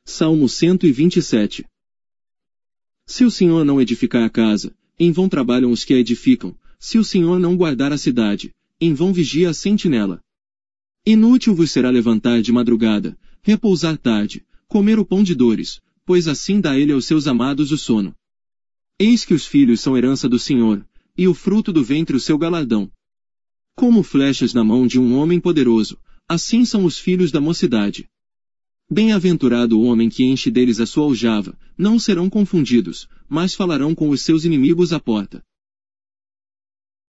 Salmo 127. Se o Senhor não edificar a casa, em vão trabalham os que a edificam. Se o Senhor não guardar a cidade, em vão vigia a sentinela. Inútil vos será levantar de madrugada, repousar tarde, comer o pão de dores, pois assim dá ele aos seus amados o sono. Eis que os filhos são herança do Senhor, e o fruto do ventre o seu galardão. Como flechas na mão de um homem poderoso, assim são os filhos da mocidade. Bem-aventurado o homem que enche deles a sua aljava, não serão confundidos, mas falarão com os seus inimigos à porta.